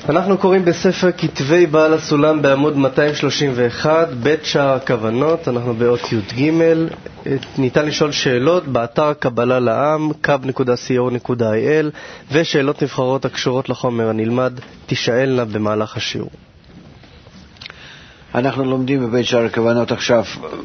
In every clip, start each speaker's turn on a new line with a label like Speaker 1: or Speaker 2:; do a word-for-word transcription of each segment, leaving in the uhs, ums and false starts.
Speaker 1: אנחנו קוראים בספר כתבי בעל הסולם בעמוד מאתיים שלושים ואחת, בית שער הכוונות, אנחנו באות י"ג. ניתן לשאול שאלות באתר קבלה לעם, קב נקודה סי או נקודה איי אל, ושאלות נבחרות הקשורות לחומר הנלמד תשאלנה במהלך השיעור.
Speaker 2: אנחנו לומדים בבית שער הכוונות עכשיו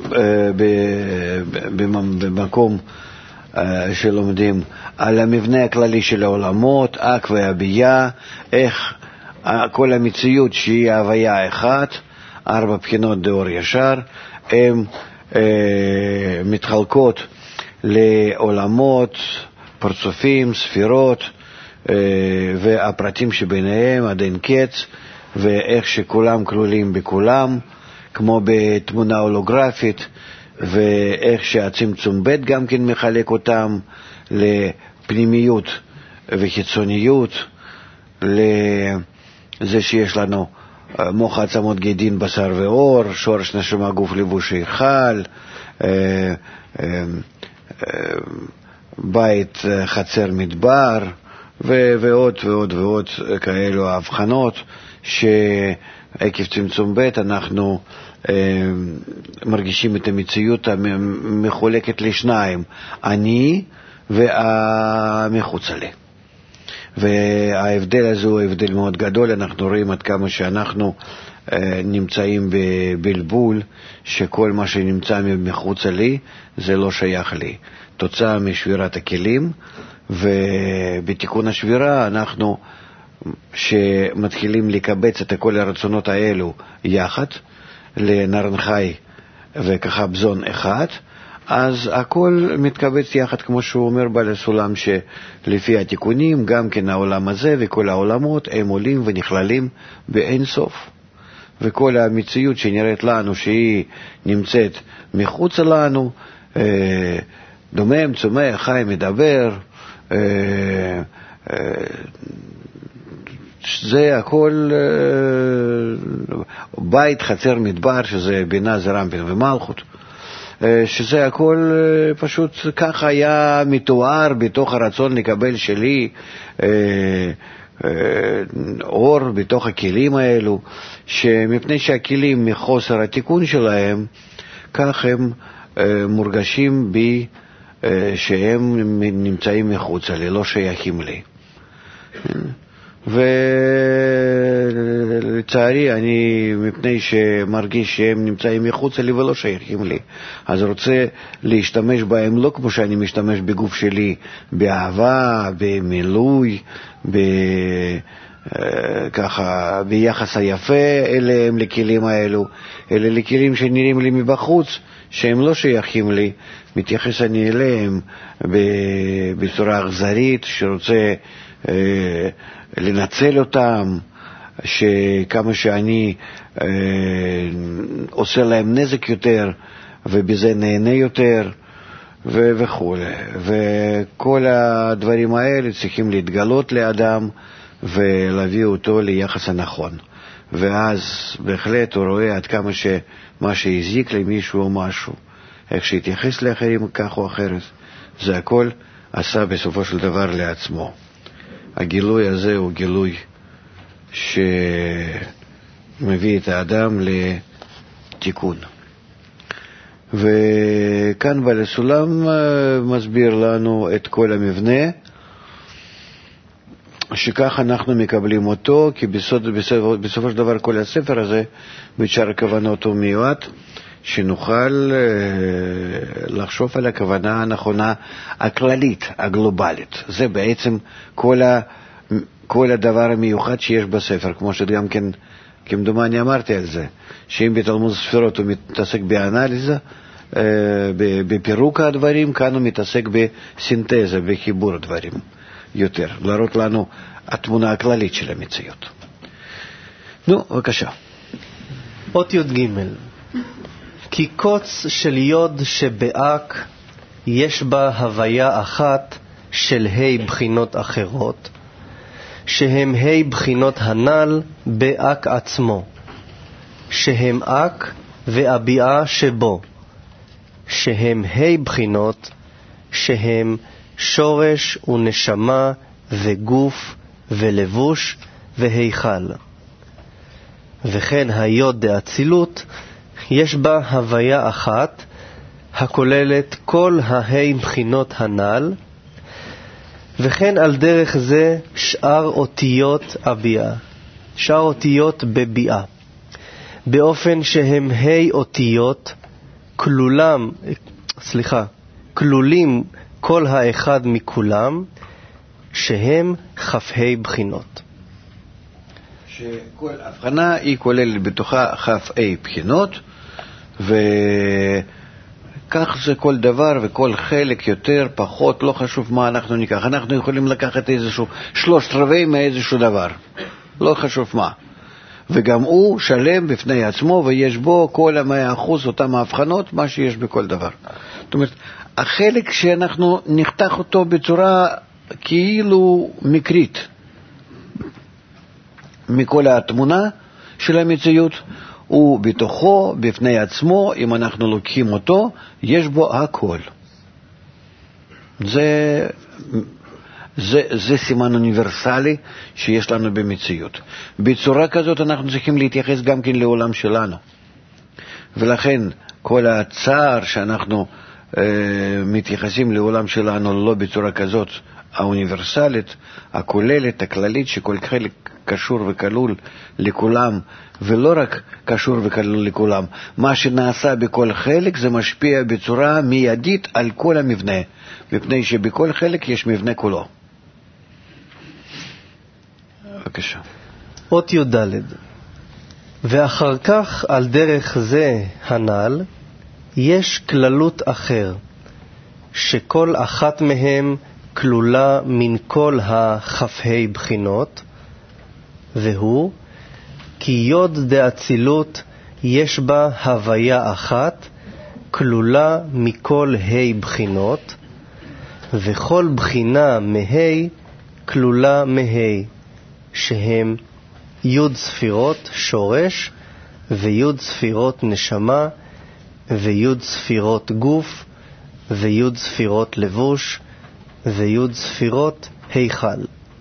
Speaker 2: במקום שלומדים על המבנה הכללי של העולמות, אק והבייה, איך כל המציאות שהיא הוויה אחת, ארבע בחינות דאור ישר, הן אה, מתחלקות לעולמות, פרצופים, ספירות, אה, והפרטים שביניהם עד אין קץ, ואיך שכולם כלולים בכולם, כמו בתמונה הולוגרפית, ואיך שהצמצום ב' גם כן מחלק אותם לפנימיות וחיצוניות, לזה שיש לנו מוח עצמות גידין בשר ואור, שורש נשמה גוף לבוש היכל, בית חצר מדבר, ועוד ועוד ועוד כאלו ההבחנות שעקב צמצום ב' אנחנו מרגישים את המציאות המחולקת לשניים, אני והמחוץ לי. וההבדל הזה הוא הבדל מאוד גדול. אנחנו רואים עד כמה שאנחנו נמצאים בבלבול, שכל מה שנמצא מחוץ לי זה לא שייך לי, תוצאה משבירת הכלים. ובתיקון השבירה אנחנו שמתחילים לקבץ את כל הרצונות האלו יחד לנרנחי וכחבזון אחד, אז הכל מתקבץ יחד, כמו שהוא אומר בעל הסולם, שלפי התיקונים גם כן העולם הזה וכל העולמות הם עולים ונכללים באין סוף, וכל המציאות שנראית לנו שהיא נמצאת מחוץ לנו, דומם, צומח, חי, מדבר, זה הכל בית חצר מדבר, שזה בינה זרמפין ומלכות, שזה הכל פשוט ככה היה מתואר בתוך הרצון לקבל שלי אור בתוך הכלים האלו, שמפני שהכלים מחוסר התיקון שלהם כך הם מורגשים בי שהם נמצאים מחוץ לי, לא שייכים לי. ולצערי אני, מפני שמרגיש שהם נמצאים מחוץ לי ולא שייכים לי, אז רוצה להשתמש בהם לא כמו שאני משתמש בגוף שלי, באהבה, במילוי, ב... ככה ביחס היפה אליהם, לכלים האלו, אלה לכלים שנראים לי מבחוץ שהם לא שייכים לי, מתייחס אני אליהם בצורה אכזרית, שרוצה אה, לנצל אותם, שכמה שאני אה, עושה להם נזק יותר ובזה נהנה יותר ו- וכו'. וכל הדברים האלה צריכים להתגלות לאדם ולהביא אותו ליחס הנכון, ואז בהחלט הוא רואה עד כמה שמה שהזיק למישהו או משהו, איך שהתייחס לאחרים כך או אחרת, זה הכל עשה בסופו של דבר לעצמו. הגילוי הזה הוא גילוי שמביא את האדם לתיקון. וכאן בעל הסולם מסביר לנו את כל המבנה, שכך אנחנו מקבלים אותו, כי בסוד, בסופו, בסופו של דבר כל הספר הזה בית שער הכוונות הוא מיועד שנוכל אה, לחשוב על הכוונה הנכונה הכללית, הגלובלית. זה בעצם כל, ה, כל הדבר המיוחד שיש בספר, כמו שגם כן כמדומני אמרתי על זה, שאם בתלמוד ספירות הוא מתעסק באנליזה, אה, בפירוק הדברים, כאן הוא מתעסק בסינתזה, בחיבור הדברים יותר, להראות לנו התמונה הכללית של המציאות. נו, בבקשה.
Speaker 1: אות י"ג. כי קוץ של יוד שבאק יש בה הוויה אחת של ה' בחינות אחרות, שהם ה' בחינות הנ"ל באק עצמו, שהם אק והביעה שבו, שהם ה' בחינות, שהם שורש ונשמה וגוף ולבוש והיכל. וכן היוד דאצילות, יש בה הוויה אחת, הכוללת כל ההי בחינות הנ"ל, וכן על דרך זה שאר אותיות הביאה, שאר אותיות בביאה, באופן שהם ה' אותיות, כלולם, סליחה, כלולים כל האחד מכולם, שהם כ"ה בחינות.
Speaker 2: שכל הבחנה היא כוללת בתוכה כ"ה בחינות, וכך זה כל דבר, וכל חלק יותר, פחות, לא חשוב מה אנחנו ניקח. אנחנו יכולים לקחת איזשהו שלושת רבעי מאיזשהו דבר, לא חשוב מה. וגם הוא שלם בפני עצמו, ויש בו כל המאה אחוז אותם ההבחנות, מה שיש בכל דבר. זאת אומרת, החלק שאנחנו נחתך אותו בצורה כאילו מקרית מכל התמונה של המציאות, הוא בתוכו, בפני עצמו, אם אנחנו לוקחים אותו, יש בו הכל. זה, זה, זה סימן אוניברסלי שיש לנו במציאות. בצורה כזאת אנחנו צריכים להתייחס גם כן לעולם שלנו. ולכן כל הצער שאנחנו אה, מתייחסים לעולם שלנו לא בצורה כזאת האוניברסלית, הכוללת, הכללית, שכל חלק קשור וכלול לכולם, ולא רק קשור וכלול לכולם. מה שנעשה בכל חלק זה משפיע בצורה מיידית על כל המבנה, מפני שבכל חלק יש מבנה כולו. בבקשה.
Speaker 1: אות י"ד. ואחר כך על דרך זה הנ"ל יש כללות אחר, שכל אחת מהם כלולה מן כל הכ"ה בחינות, והוא כי יוד דאצילות יש בה הוויה אחת, כלולה מכל ה' בחינות, וכל בחינה מה' כלולה מה', שהם י' ספירות שורש, וי' ספירות נשמה, וי' ספירות גוף, וי' ספירות לבוש, וי' ספירות היכל.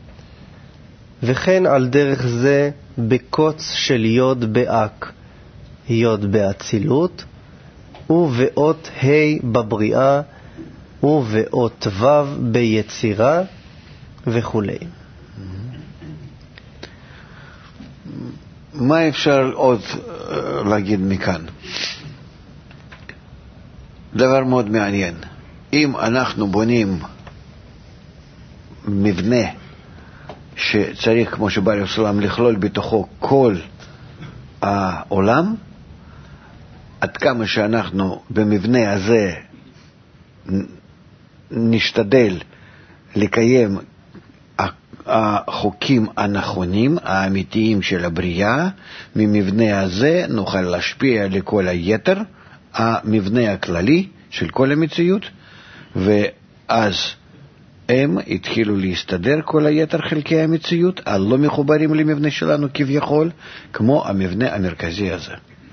Speaker 1: וכן על דרך זה בקוץ של יוד באק, יוד באצילות, ובאות ה' בבריאה, ובאות ו' ביצירה, וכו'.
Speaker 2: מה אפשר עוד להגיד מכאן? דבר מאוד מעניין. אם אנחנו בונים מבנה שצריך, כמו שבא רסולם, לכלול בתוכו כל העולם, עד כמה שאנחנו במבנה הזה נשתדל לקיים החוקים הנכונים, האמיתיים של הבריאה, ממבנה הזה נוכל להשפיע לכל היתר, המבנה הכללי של כל המציאות, ואז הם התחילו להסתדר כל היתר חלקי המציאות, הלא מחוברים למבנה שלנו כביכול, כמו המבנה המרכזי הזה.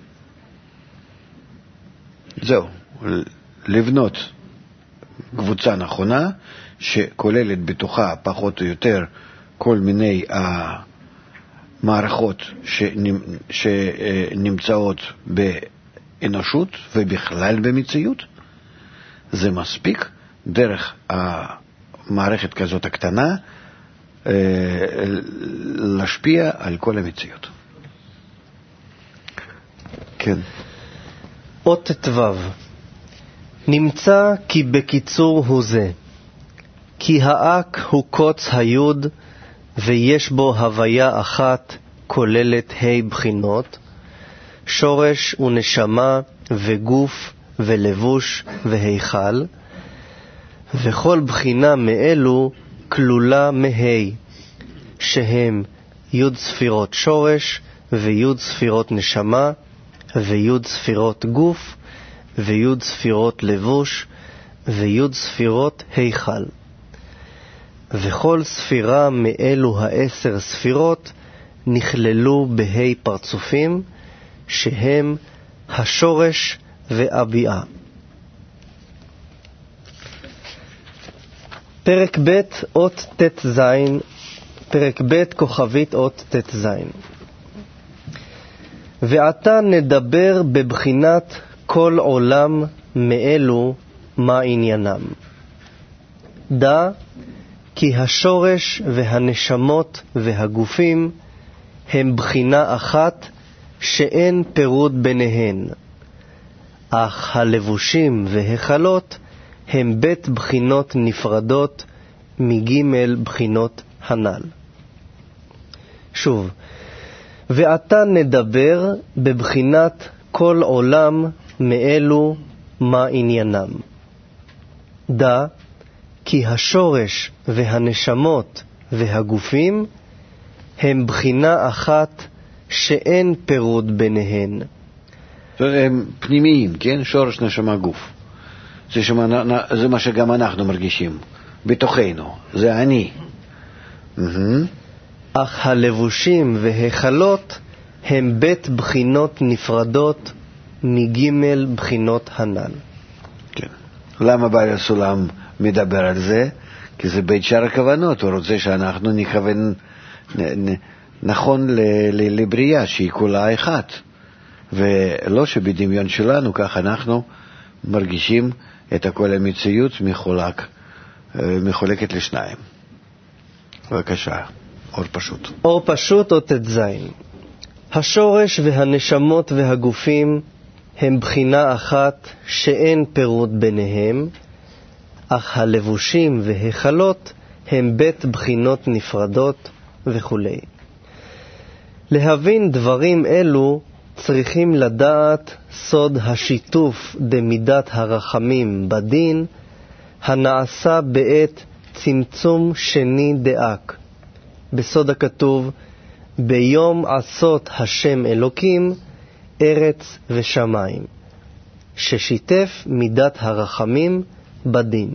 Speaker 2: זהו, לבנות קבוצה נכונה, שכוללת בתוכה פחות או יותר כל מיני המערכות שנמצאות באנושות ובכלל במציאות, זה מספיק דרך המערכת כזאת הקטנה להשפיע על כל המציאות. כן.
Speaker 1: אות תו. נמצא כי בקיצור הוא זה, כי האק הוא קוץ היוד, ויש בו הוויה אחת כוללת ה' בחינות, שורש ונשמה וגוף ולבוש והיכל, וכל בחינה מאלו כלולה מה', שהם י' ספירות שורש וי' ספירות נשמה וי' ספירות גוף וי' ספירות לבוש וי' ספירות היכל. וכל ספירה מאלו העשר ספירות נכללו בה' פרצופים, שהם השורש והביאה. פרק ב' אות ת' זין פרק ב' כוכבית אות ת' ועתה נדבר בבחינת כל עולם מאלו מה עניינם. דע כי השורש והנשמות והגופים הם בחינה אחת שאין פירוד ביניהן, אך הלבושים והחלות הם בית בחינות נפרדות מג' בחינות הנ"ל. שוב, ועתה נדבר בבחינת כל עולם מאלו מה עניינם. דע כי השורש והנשמות והגופים הם בחינה אחת שאין פירוד ביניהן.
Speaker 2: הם פנימיים, כן? שורש, נשמה, גוף. זה, שמה, זה מה שגם אנחנו מרגישים בתוכנו, זה אני.
Speaker 1: אך הלבושים והחלות הם בית בחינות נפרדות מג' בחינות הנ"ל.
Speaker 2: כן. למה בעל הסולם מדבר על זה? כי זה בית שער הכוונות, הוא רוצה שאנחנו נכוון נ, נ, נכון ל, ל, לבריאה שהיא כולה אחת, ולא שבדמיון שלנו כך אנחנו מרגישים את כל המציאות מחולק, מחולקת לשניים. בבקשה, אור פשוט.
Speaker 1: אור פשוט או ת' השורש והנשמות והגופים הם בחינה אחת שאין פירוד ביניהם, אך הלבושים והחלות הם בית בחינות נפרדות וכו'. להבין דברים אלו צריכים לדעת סוד השיתוף דמידת הרחמים בדין הנעשה בעת צמצום שני דאק. בסוד הכתוב, ביום עשות השם אלוקים ארץ ושמיים, ששיתף מידת הרחמים בדין.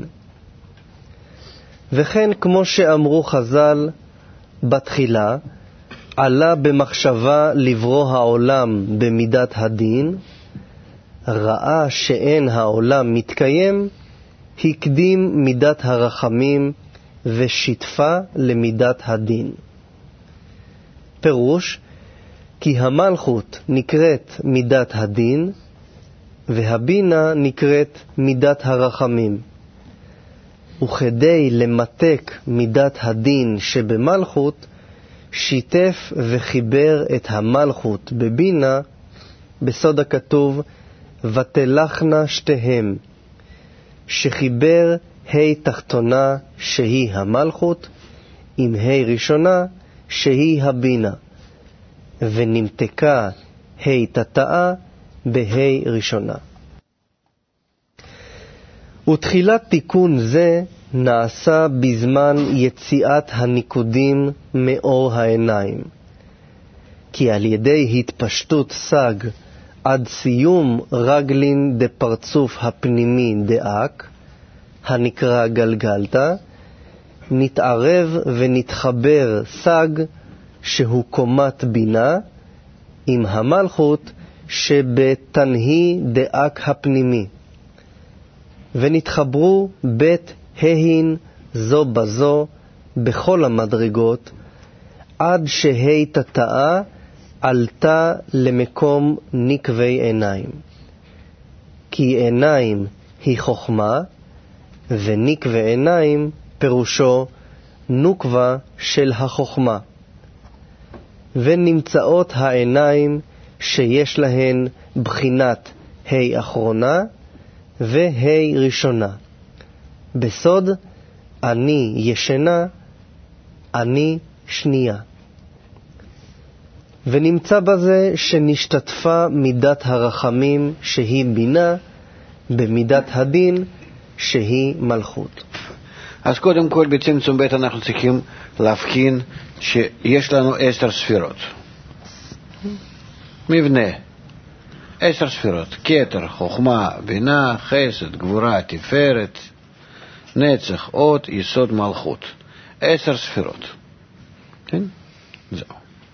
Speaker 1: וכן כמו שאמרו חז"ל, בתחילה עלה במחשבה לברוא העולם במידת הדין, ראה שאין העולם מתקיים, הקדים מידת הרחמים ושיתפה למידת הדין. פירוש, כי המלכות נקראת מידת הדין, והבינה נקראת מידת הרחמים. וכדי למתק מידת הדין שבמלכות, שיתף וחיבר את המלכות בבינה, בסוד הכתוב, ותלכנה שתיהם, שחיבר ה' תחתונה שהיא המלכות, עם ה' ראשונה שהיא הבינה, ונמתקה ה' תתאה בה' ראשונה. ותחילת תיקון זה נעשה בזמן יציאת הניקודים מאור העיניים, כי על ידי התפשטות סג עד סיום רגלין דפרצוף הפנימי דאק, הנקרא גלגלתא, נתערב ונתחבר סג שהוא קומת בינה עם המלכות שבתנהי דאק הפנימי, ונתחברו בית ההין זו בזו בכל המדרגות, עד שה' תתאה עלתה למקום נקבי עיניים. כי עיניים היא חוכמה, ונקבי עיניים פירושו נוקבה של החוכמה. ונמצאות העיניים שיש להן בחינת ה' אחרונה וה' ראשונה. בסוד אני ישנה, אני שנייה. ונמצא בזה שנשתתפה מידת הרחמים שהיא בינה במידת הדין שהיא מלכות.
Speaker 2: אז קודם כל בצמצום ב' אנחנו צריכים להבחין שיש לנו עשר ספירות. מבנה, עשר ספירות, כתר, חוכמה, בינה, חסד, גבורה, תפארת, נצח, אות, יסוד, מלכות. עשר ספירות. כן? זהו.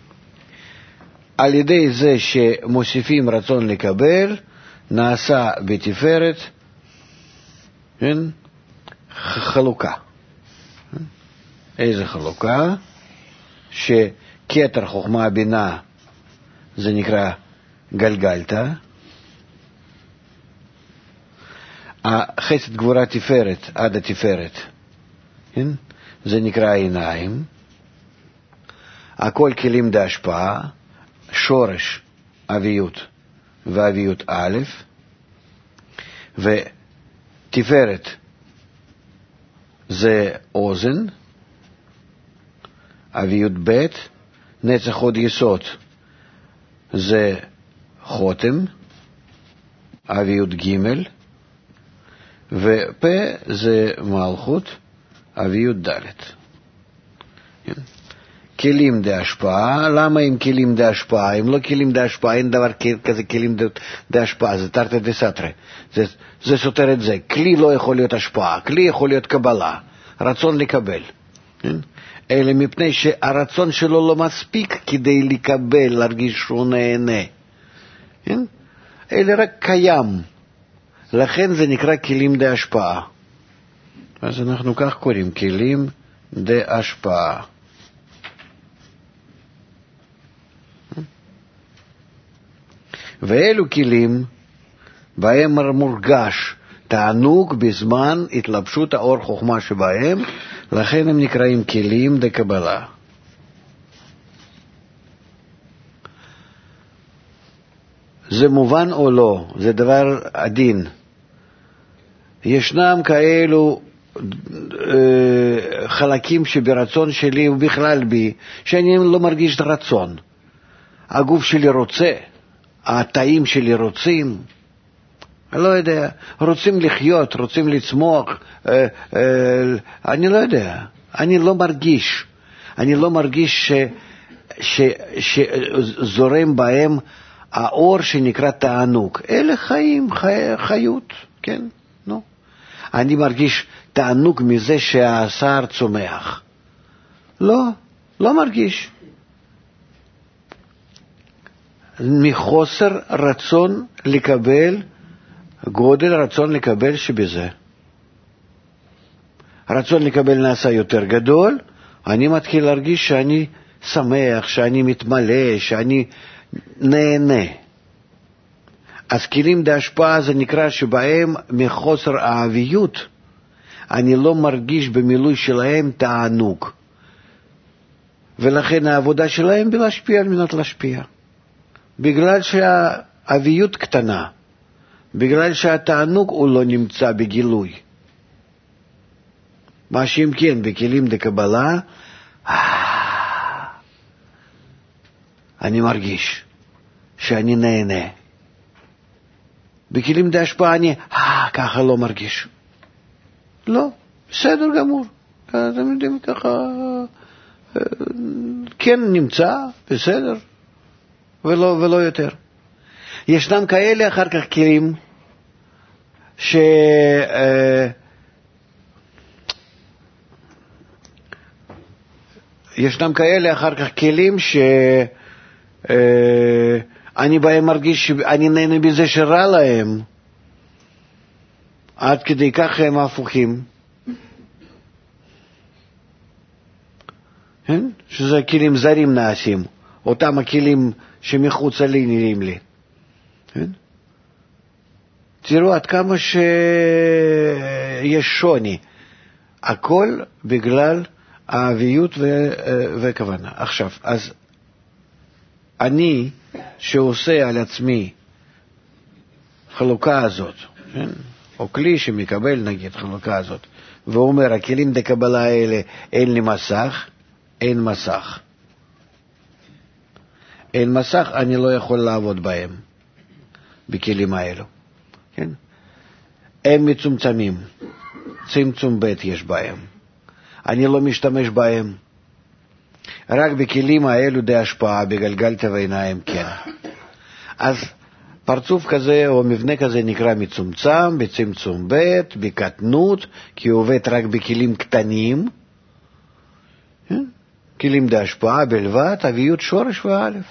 Speaker 2: על ידי זה שמוסיפים רצון לקבל, נעשה בתפארת, כן? חלוקה. איזה חלוקה? שכתר חוכמה בינה זה נקרא גלגלתא, החסד גבורה תפארת עד התפארת, כן? זה נקרא עיניים, הכל כלים בהשפעה, שורש אביות ואביות א', ותפארת זה אוזן, אביות ב', נצח עוד יסוד זה חותם, אביות ג', ופה זה מלכות, אביות ד'. כלים דה השפעה, למה הם כלים דה השפעה? הם לא כלים דה השפעה, אין דבר כזה כלים דה השפעה, זה תרתי דה סתרי, זה, זה סותר את זה. כלי לא יכול להיות השפעה, כלי יכול להיות קבלה, רצון לקבל. אלא מפני שהרצון שלו לא מספיק כדי לקבל, להרגיש שהוא נהנה. אלא רק קיים. לכן זה נקרא כלים דה השפעה. אז אנחנו כך קוראים, כלים דה השפעה. ואלו כלים בהם מורגש תענוג בזמן התלבשות האור חוכמה שבהם, לכן הם נקראים כלים דה קבלה. זה מובן או לא? זה דבר עדין. ישנם כאלו אה, חלקים שברצון שלי ובכלל בי, שאני לא מרגיש את הרצון. הגוף שלי רוצה, התאים שלי רוצים, אני לא יודע, רוצים לחיות, רוצים לצמוח, אה, אה, אני לא יודע, אני לא מרגיש, אני לא מרגיש ש, ש, שזורם בהם האור שנקרא תענוג. אלה חיים, חי, חיות, כן, נו. אני מרגיש תענוג מזה שהשר צומח. לא, לא מרגיש. מחוסר רצון לקבל, גודל רצון לקבל שבזה. רצון לקבל נעשה יותר גדול, אני מתחיל להרגיש שאני שמח, שאני מתמלא, שאני נהנה. אז כלים דה השפעה זה נקרא שבהם מחוסר האביות, אני לא מרגיש במילוי שלהם תענוג. ולכן העבודה שלהם בלהשפיע על מנת להשפיע. בגלל שהאביות קטנה, בגלל שהתענוג הוא לא נמצא בגילוי. מה שאם כן, בכלים דקבלה, אני מרגיש שאני נהנה. בכלים דה השפעה אני ככה לא מרגיש. לא, בסדר גמור. אתם יודעים ככה, כן נמצא, בסדר. ולא, ולא יותר. ישנם כאלה אחר כך כלים ש... ישנם כאלה אחר כך כלים ש... אני בהם מרגיש שאני נהנה בזה שרע להם. עד כדי כך הם הפוכים. כן? שזה כלים זרים נעשים. אותם הכלים שמחוץ לי נראים לי. כן? תראו עד כמה שיש שוני. הכל בגלל האביות ו... וכוונה. עכשיו, אז אני שעושה על עצמי חלוקה הזאת, כן? או כלי שמקבל נגיד חלוקה הזאת, ואומר, הכלים דקבלה האלה אין לי מסך, אין מסך. אין מסך, אני לא יכול לעבוד בהם, בכלים האלו. כן? הם מצומצמים, צמצום ב' יש בהם. אני לא משתמש בהם. רק בכלים האלו די השפעה, בגלגלתא ועיניים, כן. אז פרצוף כזה או מבנה כזה נקרא מצומצם, בצמצום ב', בקטנות, כי הוא עובד רק בכלים קטנים, כן? כלים די השפעה בלבד, אביות שורש ואלף.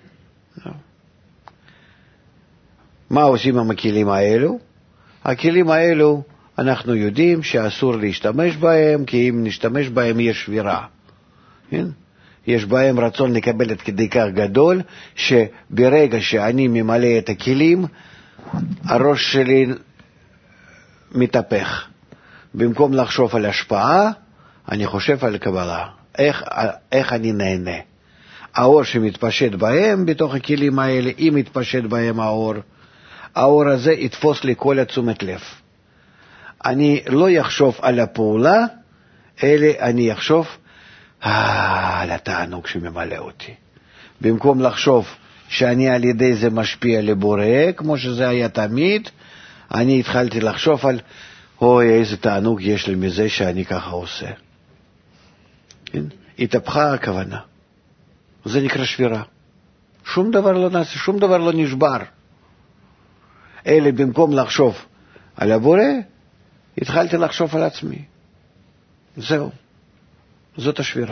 Speaker 2: מה עושים עם הכלים האלו? הכלים האלו אנחנו יודעים שאסור להשתמש בהם, כי אם נשתמש בהם יש שבירה. כן? יש בהם רצון לקבל את כדי כך גדול, שברגע שאני ממלא את הכלים, הראש שלי מתהפך. במקום לחשוב על השפעה, אני חושב על קבלה. איך, איך אני נהנה. האור שמתפשט בהם, בתוך הכלים האלה, אם מתפשט בהם האור, האור הזה יתפוס לי כל התשומת לב. אני לא יחשוב על הפעולה, אלא אני יחשוב על התענוג שממלא אותי. במקום לחשוב שאני על ידי זה משפיע לבורא, כמו שזה היה תמיד, אני התחלתי לחשוב על, אוי, איזה תענוג יש לי מזה שאני ככה עושה. כן? התהפכה הכוונה. זה נקרא שבירה. שום דבר לא נעשה, שום דבר לא נשבר. אלא במקום לחשוב על הבורא, התחלתי לחשוב על עצמי. זהו. זאת השבירה.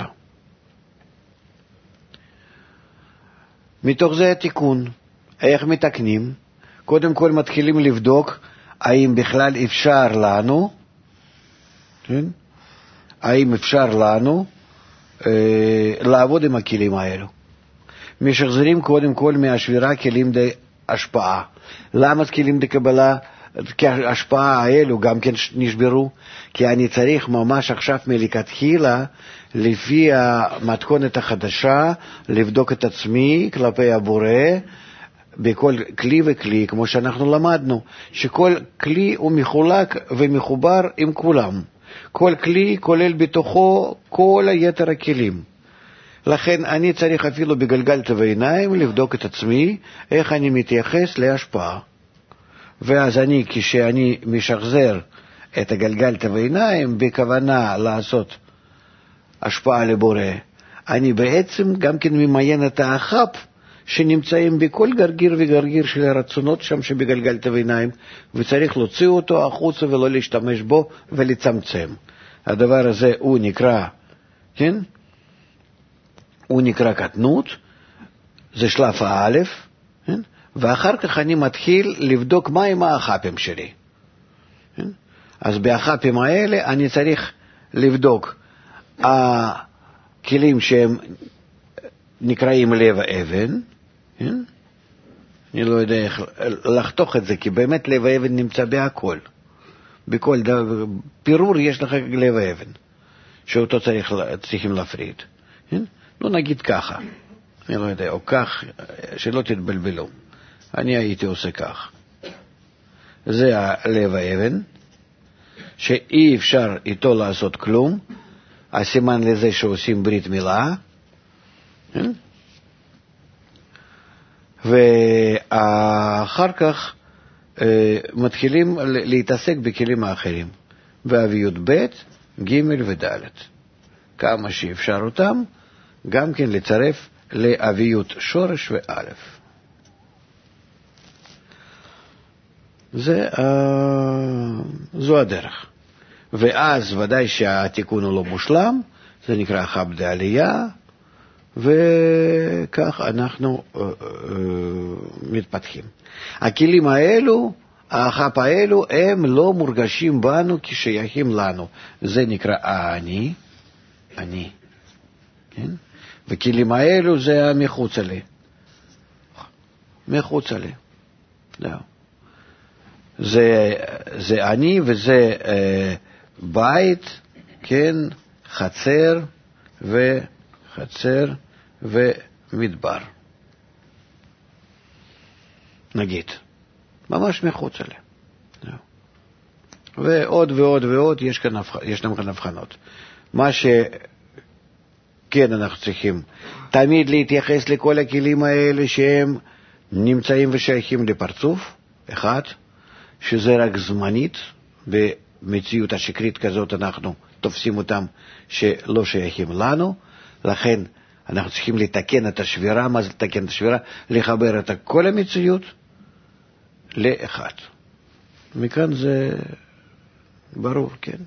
Speaker 2: מתוך זה התיקון. איך מתקנים? קודם כל מתחילים לבדוק האם בכלל אפשר לנו, כן? האם אפשר לנו אה, לעבוד עם הכלים האלו. משחזרים קודם כל מהשבירה כלים די השפעה. למה כלים די קבלה? כי ההשפעה האלו גם כן נשברו, כי אני צריך ממש עכשיו מלכתחילה, לפי המתכונת החדשה, לבדוק את עצמי כלפי הבורא, בכל כלי וכלי, כמו שאנחנו למדנו, שכל כלי הוא מחולק ומחובר עם כולם. כל כלי כולל בתוכו כל היתר הכלים. לכן אני צריך אפילו בגלגל העיניים לבדוק את עצמי, איך אני מתייחס להשפעה. ואז אני, כשאני משחזר את הגלגל העיניים בכוונה לעשות השפעה לבורא, אני בעצם גם כן ממיין את האחפ שנמצאים בכל גרגיר וגרגיר של הרצונות שם שבגלגל העיניים, וצריך להוציא אותו החוצה ולא להשתמש בו ולצמצם. הדבר הזה הוא נקרא, כן? הוא נקרא קטנות, זה שלב האלף, כן? ואחר כך אני מתחיל לבדוק מה עם האחפים שלי. כן? אז באחפים האלה אני צריך לבדוק הכלים שהם נקראים לב האבן, כן? אני לא יודע איך לחתוך את זה, כי באמת לב האבן נמצא בהכל. בכל דבר, פירור יש לך לב האבן, שאותו צריך, צריכים להפריד. כן? לא נגיד ככה, אני לא יודע, או כך, שלא תתבלבלו. אני הייתי עושה כך. זה לב האבן, שאי אפשר איתו לעשות כלום, הסימן לזה שעושים ברית מילה, כן? ואחר כך אה, מתחילים להתעסק בכלים האחרים, באביות ב', ג' וד', כמה שאפשר אותם, גם כן לצרף לאביות שורש ואלף. זה, אה, זו הדרך. ואז ודאי שהתיקון הוא לא מושלם, זה נקרא חב דעלייה, וכך אנחנו אה, אה, מתפתחים. הכלים האלו, האחפ האלו, הם לא מורגשים בנו כשייכים לנו. זה נקרא אני, אני, כן? וכלים האלו זה מחוץ לי. מחוץ לי. לא. זה, זה אני וזה אה, בית, כן, חצר וחצר ומדבר. נגיד, ממש מחוץ עליה. ועוד ועוד ועוד יש כאן, ישנם כאן הבחנות. מה שכן אנחנו צריכים, תמיד להתייחס לכל הכלים האלה שהם נמצאים ושייכים לפרצוף, אחד, שזה רק זמנית, במציאות השקרית כזאת אנחנו תופסים אותם שלא שייכים לנו, לכן אנחנו צריכים לתקן את השבירה. מה זה לתקן את השבירה? לחבר את כל המציאות לאחד. מכאן זה ברור, כן?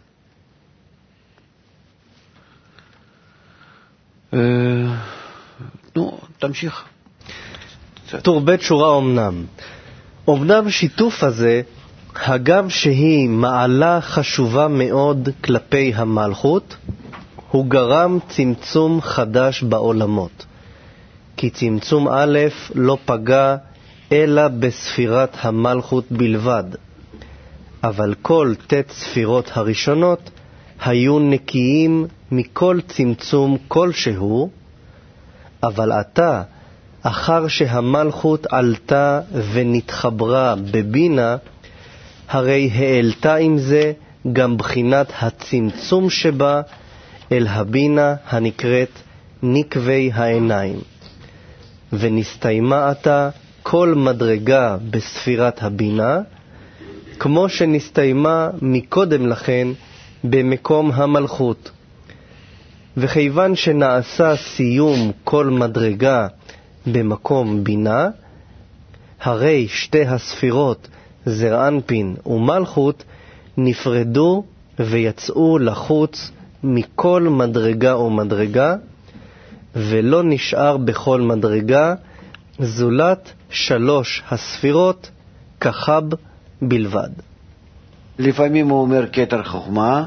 Speaker 2: נו, תמשיך.
Speaker 1: טור ב' שורה אמנם. אמנם שיתוף הזה, הגם שהיא מעלה חשובה מאוד כלפי המלכות, הוא גרם צמצום חדש בעולמות. כי צמצום א' לא פגע אלא בספירת המלכות בלבד. אבל כל תת ספירות הראשונות היו נקיים מכל צמצום כלשהו, אבל עתה, אחר שהמלכות עלתה ונתחברה בבינה, הרי העלתה עם זה גם בחינת הצמצום שבה אל הבינה הנקראת נקבי העיניים. ונסתיימה עתה כל מדרגה בספירת הבינה, כמו שנסתיימה מקודם לכן במקום המלכות. וכיוון שנעשה סיום כל מדרגה במקום בינה, הרי שתי הספירות זרענפין ומלכות נפרדו ויצאו לחוץ מכל מדרגה ומדרגה, ולא נשאר בכל מדרגה זולת שלוש הספירות כחב בלבד.
Speaker 2: לפעמים הוא אומר כתר חוכמה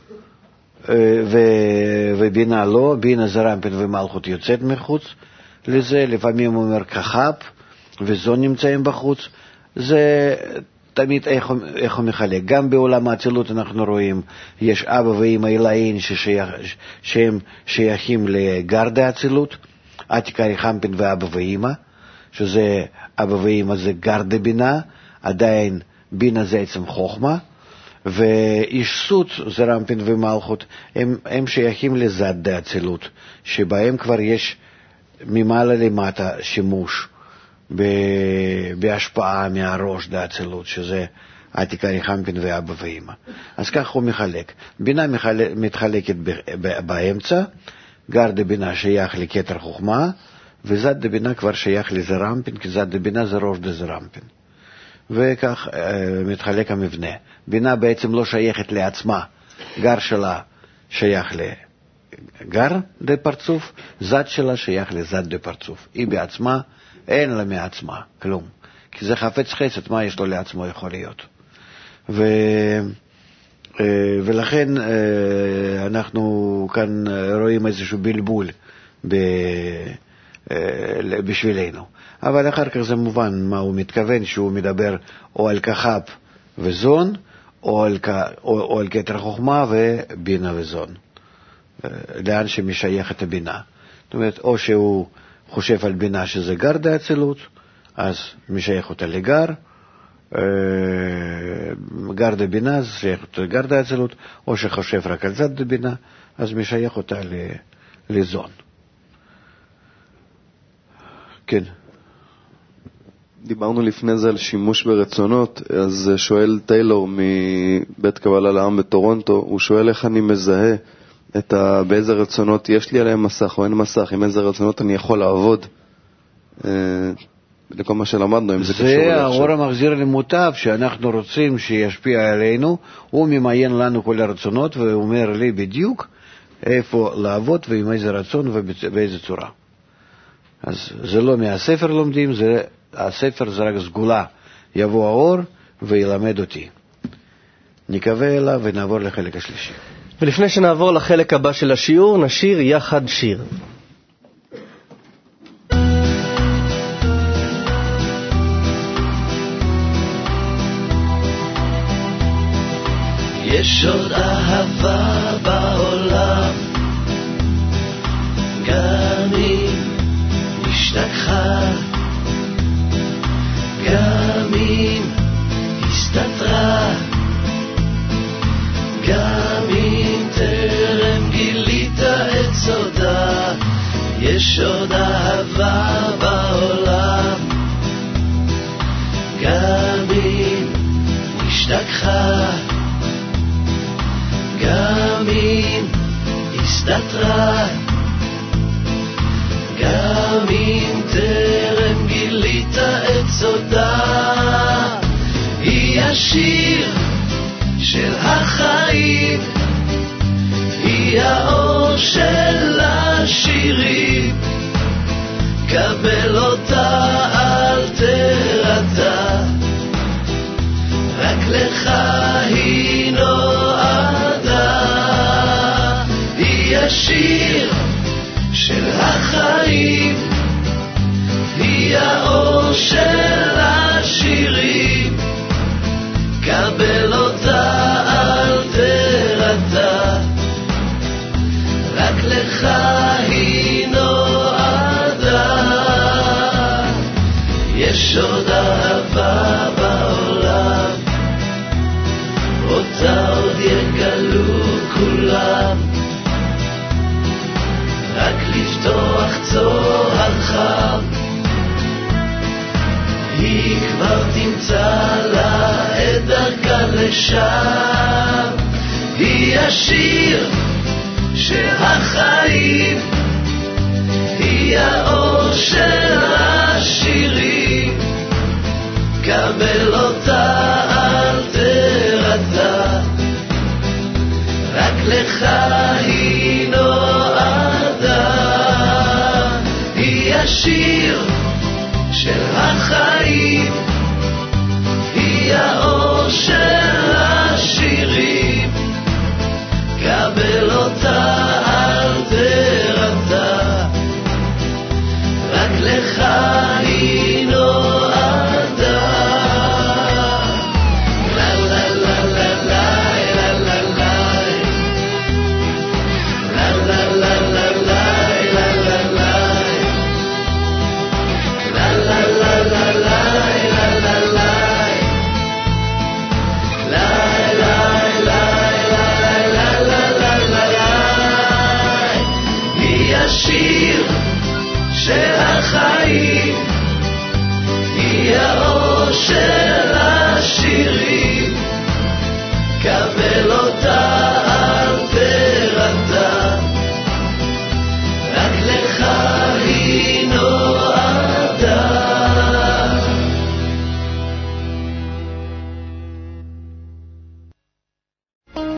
Speaker 2: ו- ובינה לא, בינה זרענפין ומלכות יוצאת מחוץ לזה. לפעמים הוא אומר כחב וזון נמצאים בחוץ. זה תמיד איך, איך הוא מחלק. גם בעולם האצילות אנחנו רואים, יש אבא ואמא אלוהים ששייך, שהם שייכים לגרד האצילות, עתיקה חמפין ואבא ואמא, שזה אבא ואמא זה גרד בינה, עדיין בינה זה עצם חוכמה, ואיש סוץ, זרענפין ומלכות, הם, הם שייכים לזד האצילות, שבהם כבר יש ממעלה למטה שימוש בהשפעה מהראש דאצילות, שזה עתיקה חמפין ואבא ואמא. אז כך הוא מחלק. בינה מחלק, מתחלקת באמצע, גרד בינה שייך לכתר חוכמה, וזד בינה כבר שייך לזרענפין, כי זד בינה זה ראש דזרענפין. וכך אה, מתחלק המבנה. בינה בעצם לא שייכת לעצמה, גר שלה שייך לגר דפרצוף, זד שלה שייך לזד דפרצוף. היא בעצמה אין לה מעצמה כלום, כי זה חפץ חסד, מה יש לו לעצמו יכול להיות. ו... ולכן אנחנו כאן רואים איזשהו בלבול ב... בשבילנו. אבל אחר כך זה מובן מה הוא מתכוון, שהוא מדבר או על כחב וזון, או על, כ... או... או על כתר חוכמה ובינה וזון. לאן שמשייך את הבינה. זאת אומרת, או שהוא חושב על בינה שזה גר דאצילות, אז משייך אותה לגר, גר דבינה, אז שייך אותה לגר דאצילות, או שחושב רק על זד דבינה, אז משייך אותה לזון. כן.
Speaker 3: דיברנו לפני זה על שימוש ברצונות, אז שואל טיילור מבית קבלה לעם בטורונטו, הוא שואל איך אני מזהה את ה... באיזה רצונות יש לי עליהם מסך או אין מסך, עם איזה רצונות אני יכול לעבוד, אה, לכל מה שלמדנו, אם זה, זה קשור לעכשיו. זה האור
Speaker 2: המחזיר למוטב, שאנחנו רוצים שישפיע עלינו, הוא ממיין לנו כל הרצונות, והוא אומר לי בדיוק איפה לעבוד ועם איזה רצון ובאיזה צורה. אז זה לא מהספר לומדים, זה, הספר זה רק סגולה. יבוא האור וילמד אותי. נקווה אליו ונעבור לחלק השלישי.
Speaker 1: ולפני שנעבור לחלק הבא של השיעור, נשיר יחד שיר.
Speaker 4: יש עוד אהבה בעולם, גם אם השתכחה, גם אם הסתתרה, גם אם טרם גילית את סודה. יש עוד אהבה בעולם, גם אם השתכחה, גם אם הסתתרה, גם אם טרם גילית את סודה. היא השיר של החיים, היא האור של השירים, קבל אותה אל תרתע, רק לך היא נועדה. היא השיר של החיים, היא האור של השירים, קבל אותה אל תרתע, רק לך היא נועדה. יש עוד אהבה בעולם, אותה עוד יגלו כולם, רק לפתוח צוהר חם, היא כבר תמצא לה את דרכה לשם. היא השיר שהחיים, היא האור של השירים, קבל אותה אל תרתע, רק לך היא נועדה. היא השיר של החיים, היא האור של השירים, קבל אותה אל תרתע, רק לך היא